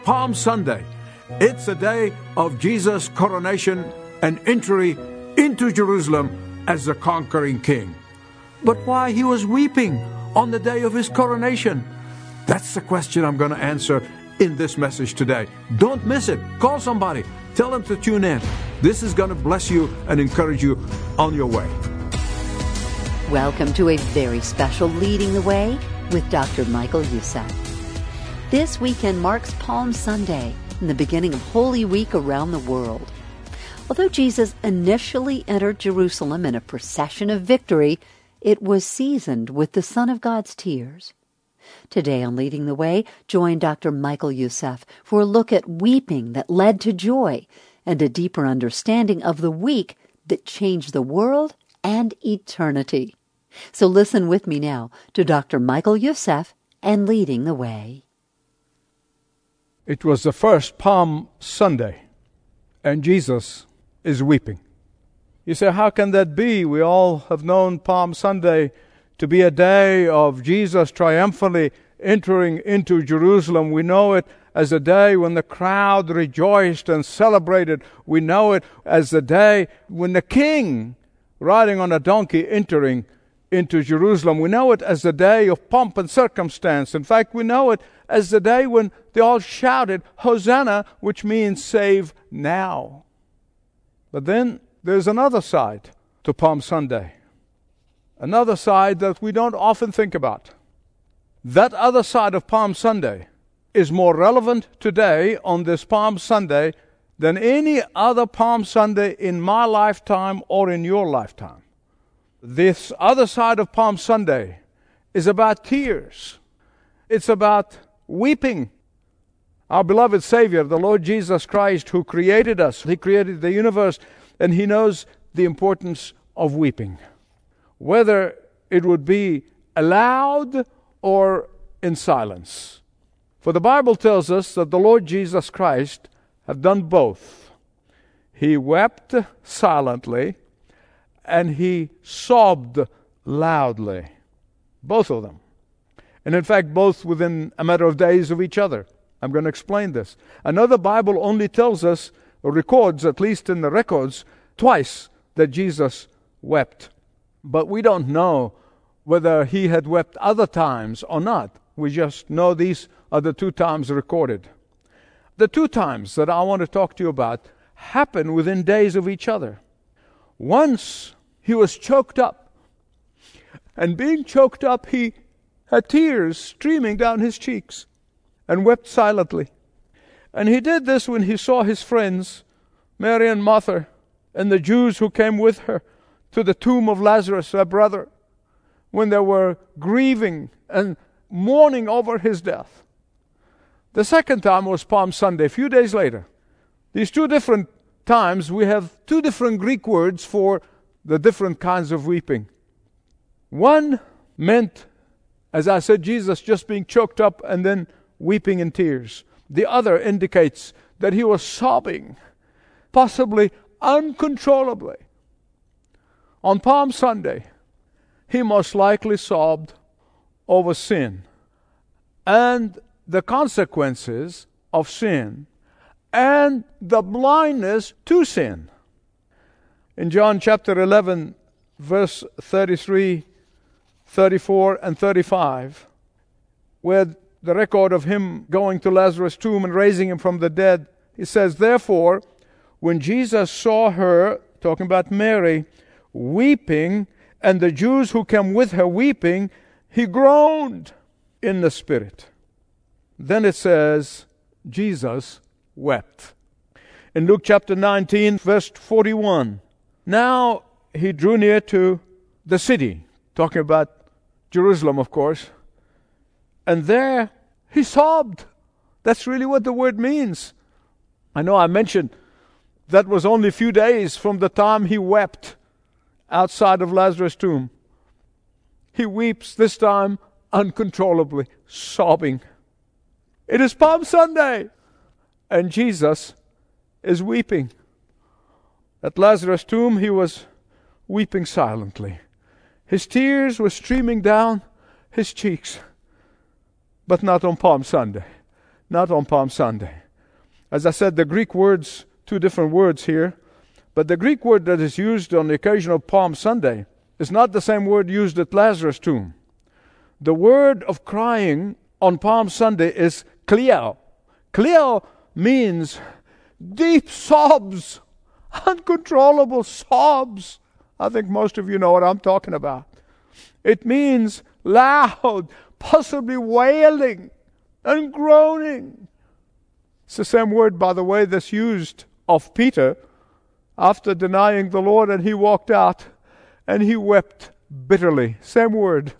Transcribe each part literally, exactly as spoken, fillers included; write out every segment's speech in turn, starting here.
Palm Sunday. It's a day of Jesus' coronation and entry into Jerusalem as the conquering king. But why he was weeping on the day of his coronation? That's the question I'm going to answer in this message today. Don't miss it. Call somebody. Tell them to tune in. This is going to bless you and encourage you on your way. Welcome to a very special Leading the Way with Doctor Michael Youssef. This weekend marks Palm Sunday and the beginning of Holy Week around the world. Although Jesus initially entered Jerusalem in a procession of victory, it was seasoned with the Son of God's tears. Today on Leading the Way, join Doctor Michael Youssef for a look at weeping that led to joy and a deeper understanding of the week that changed the world and eternity. So listen with me now to Doctor Michael Youssef and Leading the Way. It was the first Palm Sunday, and Jesus is weeping. You say, how can that be? We all have known Palm Sunday to be a day of Jesus triumphantly entering into Jerusalem. We know it as a day when the crowd rejoiced and celebrated. We know it as the day when the king, riding on a donkey, entering into Jerusalem. We know it as the day of pomp and circumstance. In fact, we know it as the day when they all shouted, Hosanna, which means save now. But then there's another side to Palm Sunday. Another side that we don't often think about. That other side of Palm Sunday is more relevant today on this Palm Sunday than any other Palm Sunday in my lifetime or in your lifetime. This other side of Palm Sunday is about tears. It's about weeping. Our beloved Savior, the Lord Jesus Christ, who created us, He created the universe, and He knows the importance of weeping. Whether it would be aloud or in silence. For the Bible tells us that the Lord Jesus Christ have done both. He wept silently and He sobbed loudly. Both of them. And in fact, both within a matter of days of each other. I'm going to explain this. Another Bible only tells us, or records, at least in the records, twice that Jesus wept. But we don't know whether He had wept other times or not. We just know these are the two times recorded. The two times that I want to talk to you about happen within days of each other. Once He was choked up. And being choked up, He had tears streaming down His cheeks and wept silently. And He did this when He saw His friends, Mary and Martha, and the Jews who came with her to the tomb of Lazarus, her brother, when they were grieving and mourning over his death. The second time was Palm Sunday, a few days later. These two different times, we have two different Greek words for the different kinds of weeping. One meant, as I said, Jesus just being choked up and then weeping in tears. The other indicates that He was sobbing, possibly uncontrollably. On Palm Sunday, He most likely sobbed over sin and the consequences of sin and the blindness to sin. In John chapter eleven, verse thirty-three, thirty-four, and thirty-five, where the record of Him going to Lazarus' tomb and raising him from the dead, He says, therefore, when Jesus saw her, talking about Mary, weeping, and the Jews who came with her weeping, He groaned in the spirit. Then it says, Jesus wept. In Luke chapter nineteen, verse forty-one, now He drew near to the city, talking about Jerusalem, of course, and there He sobbed. That's really what the word means. I know I mentioned that was only a few days from the time He wept outside of Lazarus' tomb. He weeps this time uncontrollably, sobbing. It is Palm Sunday, and Jesus is weeping. At Lazarus' tomb, He was weeping silently. His tears were streaming down His cheeks, but not on Palm Sunday. not on Palm Sunday. As I said, the Greek words, two different words here, but the Greek word that is used on the occasion of Palm Sunday is not the same word used at Lazarus' tomb. The word of crying on Palm Sunday is kleo. Kleo means deep sobs, uncontrollable sobs. I think most of you know what I'm talking about. It means loud, possibly wailing and groaning. It's the same word, by the way, that's used of Peter after denying the Lord, and he walked out and he wept bitterly. Same word.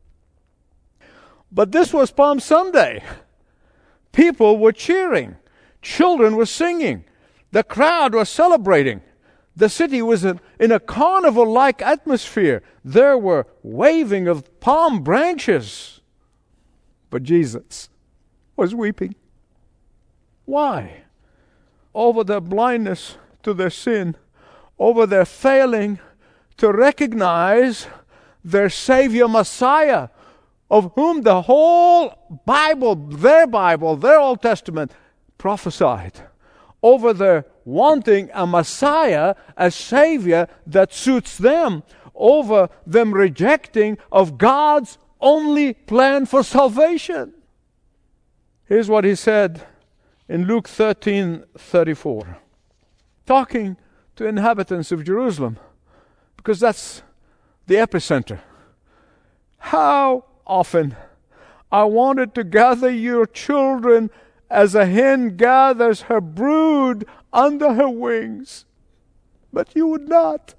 But this was Palm Sunday. People were cheering. Children were singing. The crowd was celebrating. The city was in, in a carnival-like atmosphere. There were waving of palm branches. But Jesus was weeping. Why? Over their blindness to their sin, over their failing to recognize their Savior Messiah, of whom the whole Bible, their Bible, their Old Testament prophesied, over their wanting a Messiah, a Savior that suits them, over them rejecting of God's only plan for salvation. Here's what he said in Luke thirteen thirty-four, talking to inhabitants of Jerusalem, because that's the epicenter. How often I wanted to gather your children as a hen gathers her brood under her wings, but you would not.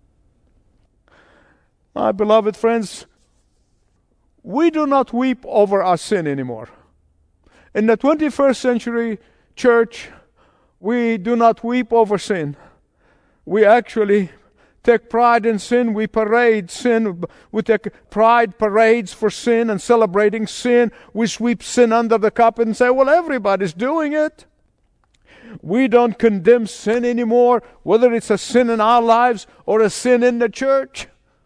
My beloved friends, we do not weep over our sin anymore. In the twenty-first century church, we do not weep over sin. We actually take pride in sin. We parade sin. We take pride parades for sin and celebrating sin. We sweep sin under the carpet and say, well, everybody's doing it. We don't condemn sin anymore, whether it's a sin in our lives or a sin in the church.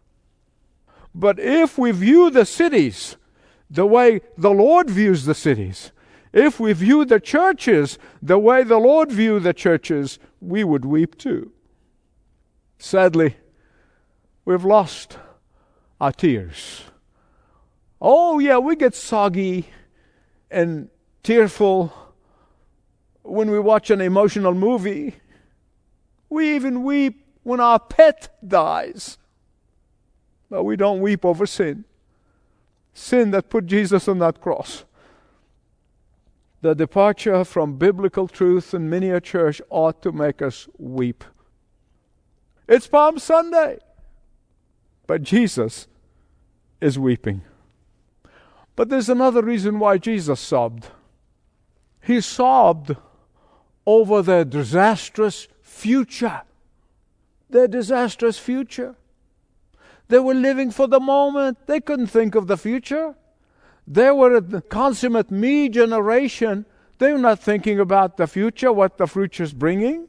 But if we view the cities the way the Lord views the cities, if we view the churches the way the Lord views the churches, we would weep too. Sadly, we've lost our tears. Oh yeah, we get soggy and tearful when we watch an emotional movie. We even weep when our pet dies. But we don't weep over sin. Sin that put Jesus on that cross. The departure from biblical truth in many a church ought to make us weep. It's Palm Sunday, but Jesus is weeping. But there's another reason why Jesus sobbed. He sobbed over their disastrous future. Their disastrous future. They were living for the moment. They couldn't think of the future. They were the consummate me generation. They were not thinking about the future, what the future's bringing.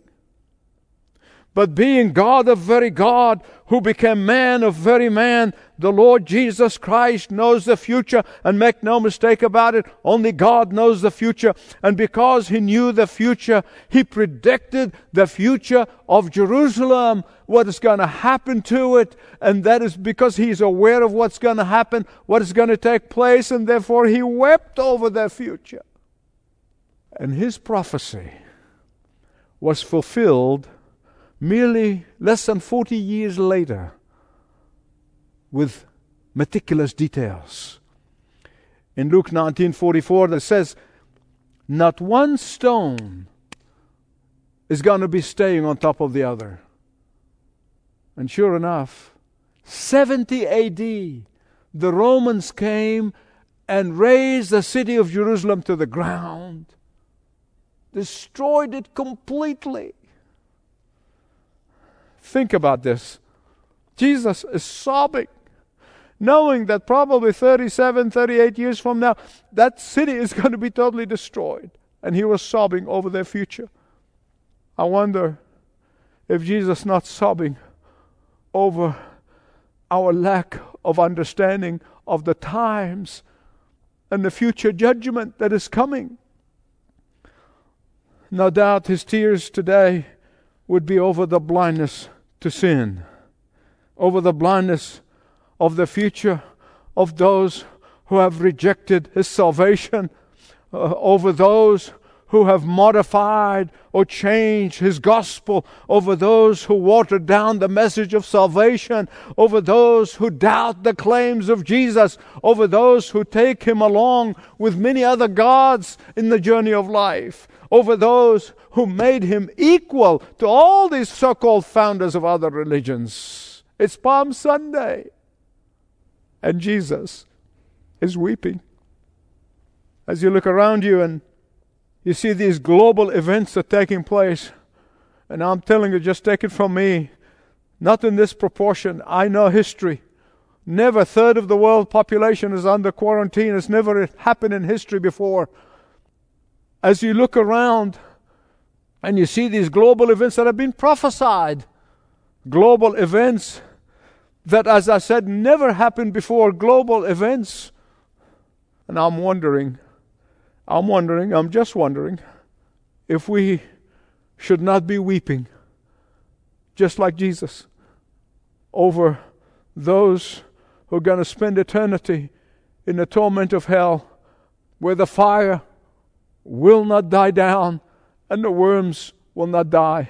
But being God of very God, who became man of very man, the Lord Jesus Christ knows the future, and make no mistake about it, only God knows the future. And because He knew the future, He predicted the future of Jerusalem, what is going to happen to it, and that is because He's aware of what's going to happen, what is going to take place, and therefore He wept over their future. And His prophecy was fulfilled merely less than forty years later, with meticulous details. In Luke nineteen forty-four, it says, not one stone is going to be staying on top of the other. And sure enough, seventy A D, the Romans came and razed the city of Jerusalem to the ground, destroyed it completely. Think about this. Jesus is sobbing, knowing that probably thirty-seven, thirty-eight years from now, that city is going to be totally destroyed. And He was sobbing over their future. I wonder if Jesus is not sobbing over our lack of understanding of the times and the future judgment that is coming. No doubt his tears today would be over the blindness to sin, over the blindness of the future of those who have rejected his salvation, uh, over those who have modified or changed his gospel, over those who watered down the message of salvation, over those who doubt the claims of Jesus, over those who take him along with many other gods in the journey of life, over those who made him equal to all these so-called founders of other religions. It's Palm Sunday, and Jesus is weeping. As you look around you and you see these global events that are taking place, and I'm telling you, just take it from me, not in this proportion. I know history. Never a third of the world population is under quarantine. It's never happened in history before. As you look around and you see these global events that have been prophesied, global events that, as I said, never happened before, global events, and I'm wondering, I'm wondering, I'm just wondering, if we should not be weeping, just like Jesus, over those who are going to spend eternity in the torment of hell, where the fire will not die down and the worms will not die.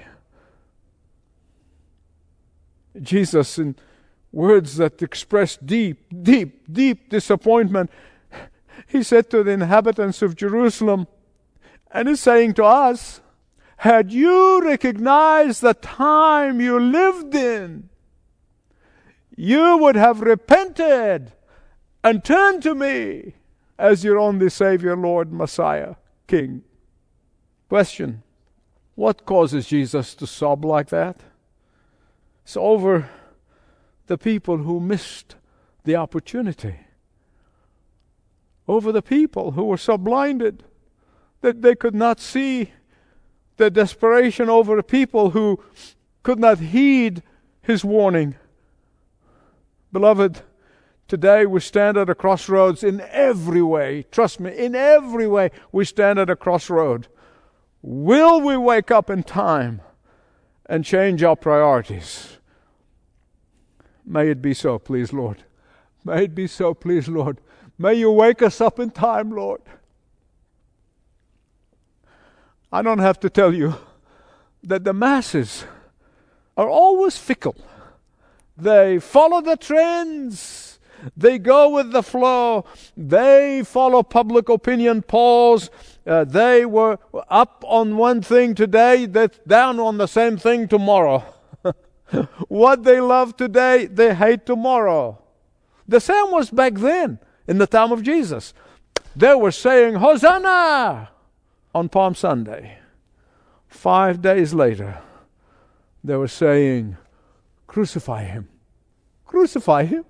Jesus, in words that express deep, deep, deep disappointment, he said to the inhabitants of Jerusalem, and is saying to us, had you recognized the time you lived in, you would have repented and turned to me as your only Savior, Lord, Messiah, King. Question: what causes Jesus to sob like that? It's over the people who missed the opportunity. Over the people who were so blinded that they could not see the desperation, over the people who could not heed his warning. Beloved, today we stand at a crossroads in every way. Trust me, in every way we stand at a crossroad. Will we wake up in time and change our priorities? May it be so, please, Lord. May it be so, please, Lord. May you wake us up in time, Lord. I don't have to tell you that the masses are always fickle. They follow the trends. They go with the flow. They follow public opinion polls. Uh, they were up on one thing today, they're down on the same thing tomorrow. What they love today, they hate tomorrow. The same was back then. In the time of Jesus, they were saying, Hosanna, on Palm Sunday. Five days later, they were saying, crucify him. Crucify him.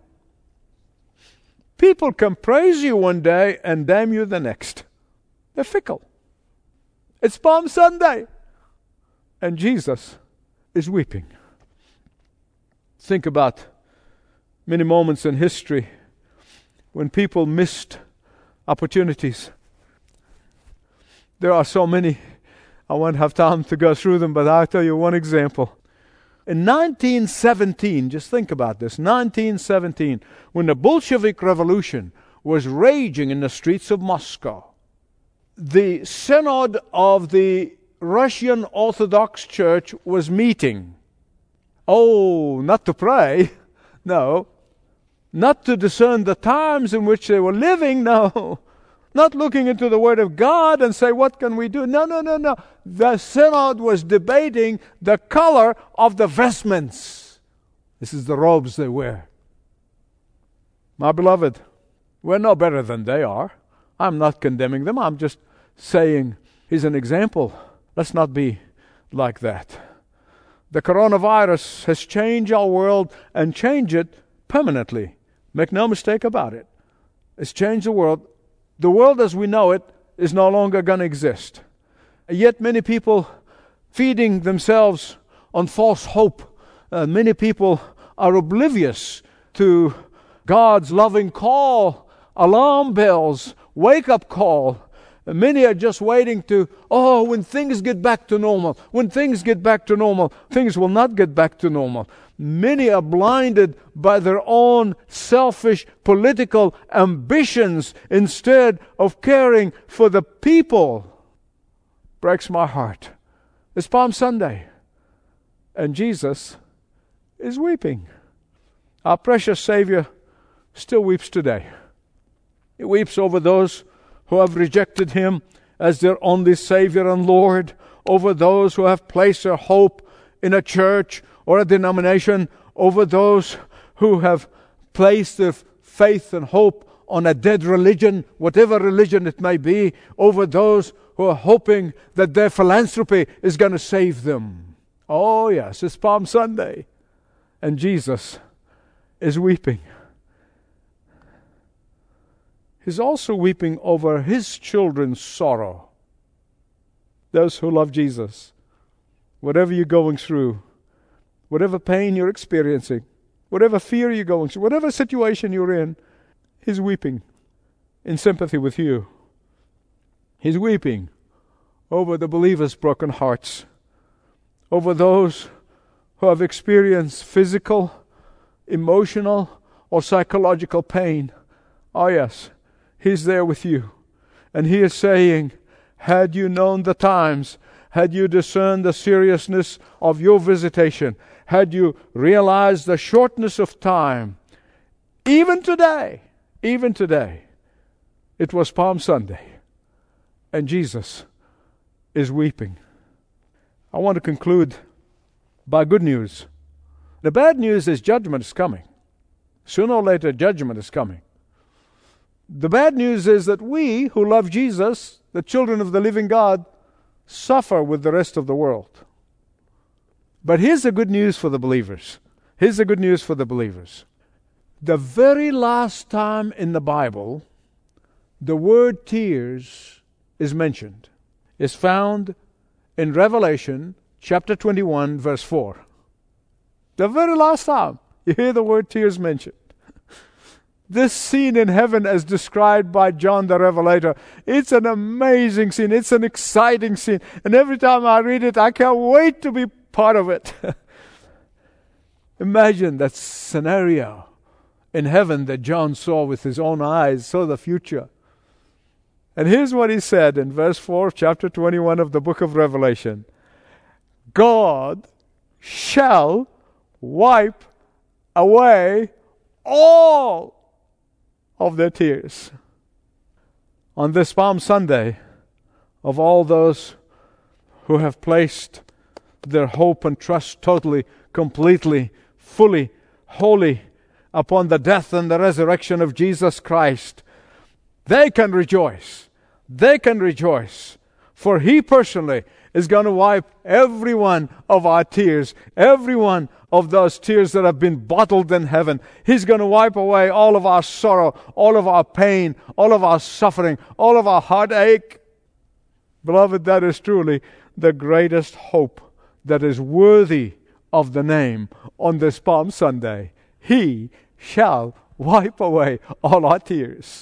People can praise you one day and damn you the next. They're fickle. It's Palm Sunday, and Jesus is weeping. Think about many moments in history when people missed opportunities. There are so many. I won't have time to go through them, but I'll tell you one example. In nineteen seventeen, just think about this, nineteen seventeen, when the Bolshevik Revolution was raging in the streets of Moscow, the Synod of the Russian Orthodox Church was meeting. Oh, not to pray, no. Not to discern the times in which they were living, no. Not looking into the Word of God and say, what can we do? No, no, no, no. The Synod was debating the color of the vestments. This is the robes they wear. My beloved, we're no better than they are. I'm not condemning them. I'm just saying, here's an example. Let's not be like that. The coronavirus has changed our world and changed it permanently. Make no mistake about it. It's changed the world. The world as we know it is no longer going to exist. Yet many people feeding themselves on false hope. Uh, many people are oblivious to God's loving call, alarm bells, wake-up call. Many are just waiting to, oh, when things get back to normal, when things get back to normal, things will not get back to normal. Many are blinded by their own selfish political ambitions instead of caring for the people. Breaks my heart. It's Palm Sunday, and Jesus is weeping. Our precious Savior still weeps today. He weeps over those who have rejected Him as their only Savior and Lord, over those who have placed their hope in a church or a denomination, over those who have placed their faith and hope on a dead religion, whatever religion it may be, over those who are hoping that their philanthropy is going to save them. Oh yes, it's Palm Sunday, and Jesus is weeping. He's also weeping over His children's sorrow. Those who love Jesus, whatever you're going through, whatever pain you're experiencing, whatever fear you're going through, whatever situation you're in, He's weeping in sympathy with you. He's weeping over the believers' broken hearts, over those who have experienced physical, emotional, or psychological pain. Oh yes, He's there with you. And He is saying, had you known the times, had you discerned the seriousness of your visitation, had you realized the shortness of time, even today, even today, it was Palm Sunday, and Jesus is weeping. I want to conclude by good news. The bad news is judgment is coming. Sooner or later, judgment is coming. The bad news is that we who love Jesus, the children of the living God, suffer with the rest of the world. But here's the good news for the believers. Here's the good news for the believers. The very last time in the Bible the word tears is mentioned is found in Revelation chapter twenty-one, verse four. The very last time you hear the word tears mentioned. This scene in heaven as described by John the Revelator, it's an amazing scene. It's an exciting scene. And every time I read it, I can't wait to be part of it. Imagine that scenario in heaven that John saw with his own eyes, saw the future. And here's what he said in verse four, chapter twenty-one of the book of Revelation. God shall wipe away all of their tears. On this Palm Sunday, of all those who have placed their hope and trust totally, completely, fully, wholly upon the death and the resurrection of Jesus Christ, they can rejoice. They can rejoice. For He personally is going to wipe every one of our tears, every one of those tears that have been bottled in heaven. He's going to wipe away all of our sorrow, all of our pain, all of our suffering, all of our heartache. Beloved, that is truly the greatest hope that is worthy of the name on this Palm Sunday. He shall wipe away all our tears.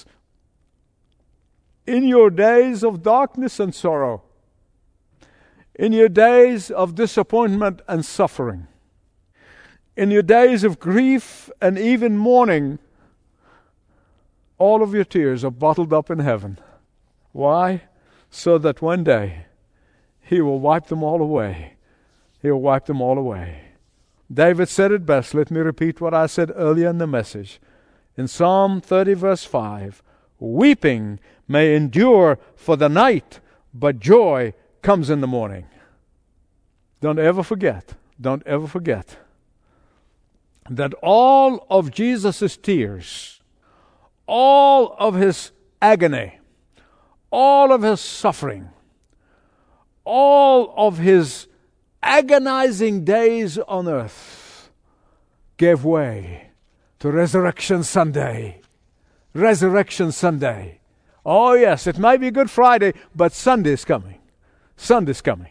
In your days of darkness and sorrow, in your days of disappointment and suffering, in your days of grief and even mourning, all of your tears are bottled up in heaven. Why? So that one day He will wipe them all away. He will wipe them all away. David said it best. Let me repeat what I said earlier in the message. In Psalm thirty, verse five, weeping may endure for the night, but joy comes in the morning. Don't ever forget, don't ever forget that all of Jesus' tears, all of His agony, all of His suffering, all of His agonizing days on earth gave way to Resurrection Sunday. Resurrection Sunday. Oh yes, it might be Good Friday, but Sunday's coming. Sunday's coming.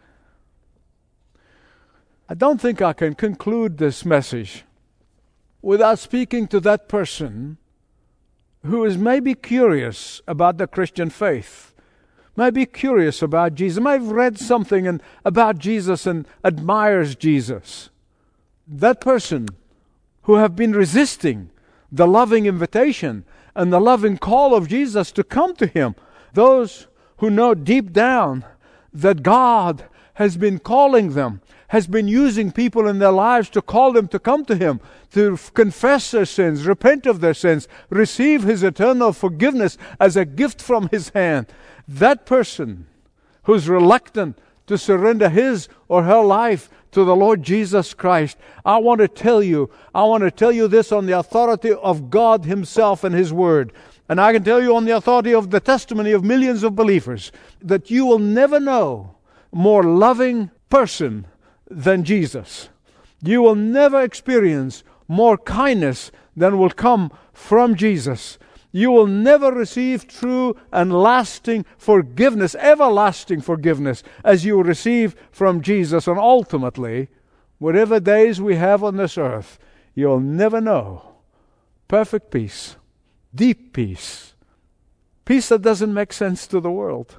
I don't think I can conclude this message without speaking to that person who is maybe curious about the Christian faith, may be curious about Jesus, may have read something and, about Jesus and admires Jesus. That person who have been resisting the loving invitation and the loving call of Jesus to come to Him, those who know deep down that God has been calling them, has been using people in their lives to call them to come to Him, to f- confess their sins, repent of their sins, receive His eternal forgiveness as a gift from His hand. That person who's reluctant to surrender his or her life to the Lord Jesus Christ, I want to tell you, I want to tell you this on the authority of God Himself and His Word. And I can tell you on the authority of the testimony of millions of believers that you will never know a more loving person than Jesus. You will never experience more kindness than will come from Jesus. You will never receive true and lasting forgiveness, everlasting forgiveness, as you receive from Jesus. And ultimately, whatever days we have on this earth, you'll never know perfect peace, deep peace, peace that doesn't make sense to the world,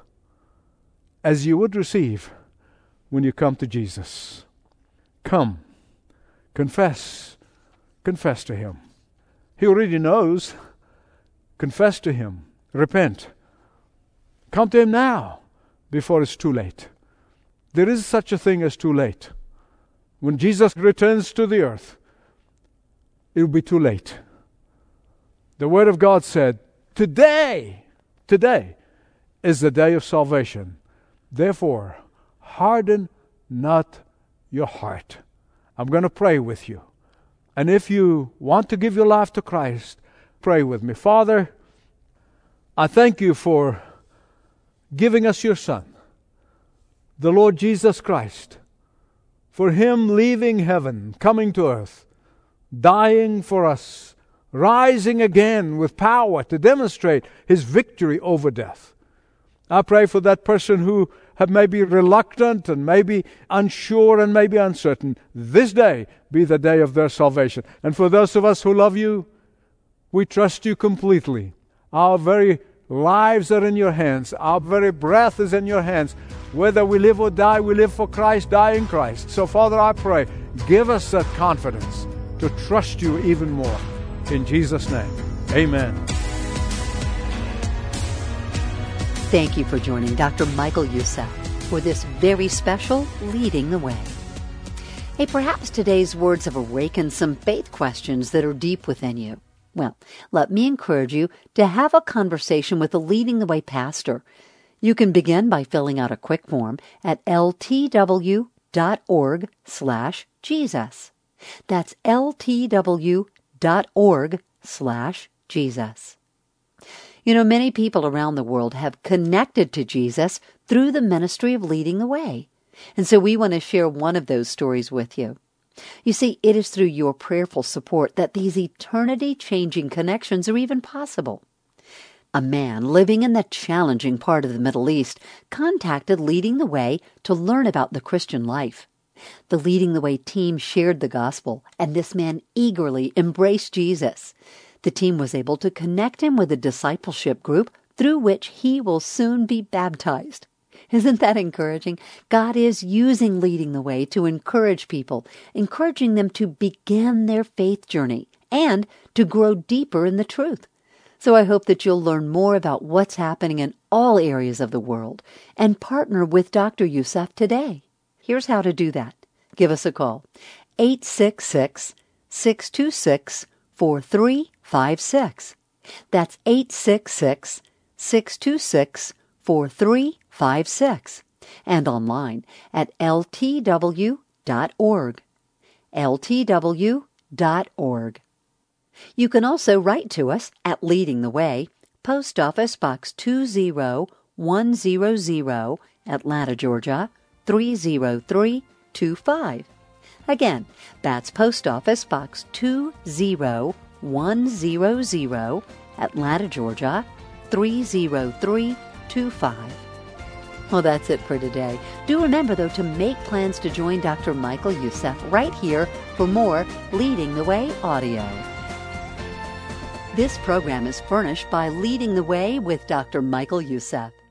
as you would receive when you come to Jesus. Come, confess, confess to Him. He already knows. Confess to Him. Repent. Come to Him now before it's too late. There is such a thing as too late. When Jesus returns to the earth, it will be too late. The Word of God said, today, today is the day of salvation. Therefore, harden not your heart. I'm going to pray with you. And if you want to give your life to Christ, pray with me. Father, I thank You for giving us Your Son, the Lord Jesus Christ, for Him leaving heaven, coming to earth, dying for us, rising again with power to demonstrate His victory over death. I pray for that person who have maybe reluctant and maybe unsure and maybe uncertain. This day be the day of their salvation. And for those of us who love You, we trust You completely. Our very lives are in Your hands. Our very breath is in Your hands. Whether we live or die, we live for Christ, die in Christ. So, Father, I pray, give us that confidence to trust You even more. In Jesus' name, amen. Thank you for joining Doctor Michael Youssef for this very special Leading the Way. Hey, perhaps today's words have awakened some faith questions that are deep within you. Well, let me encourage you to have a conversation with a Leading the Way pastor. You can begin by filling out a quick form at ltw.org slash Jesus. That's ltw.org slash Jesus. You know, many people around the world have connected to Jesus through the ministry of Leading the Way. And so we want to share one of those stories with you. You see, it is through your prayerful support that these eternity-changing connections are even possible. A man living in the challenging part of the Middle East contacted Leading the Way to learn about the Christian life. The Leading the Way team shared the gospel, and this man eagerly embraced Jesus. The team was able to connect him with a discipleship group through which he will soon be baptized. Isn't that encouraging? God is using Leading the Way to encourage people, encouraging them to begin their faith journey and to grow deeper in the truth. So I hope that you'll learn more about what's happening in all areas of the world and partner with Doctor Youssef today. Here's how to do that. Give us a call. eight six six, six two six, four three five six. That's eight six six, six two six, four three five six. And online at l t w dot org. l t w dot org. You can also write to us at Leading the Way, Post Office Box two zero one zero zero, Atlanta, Georgia, three zero three two five. Again, that's Post Office Box two zero one zero zero, Atlanta, Georgia, three zero three two five. Well, that's it for today. Do remember, though, to make plans to join Doctor Michael Youssef right here for more Leading the Way audio. This program is furnished by Leading the Way with Doctor Michael Youssef.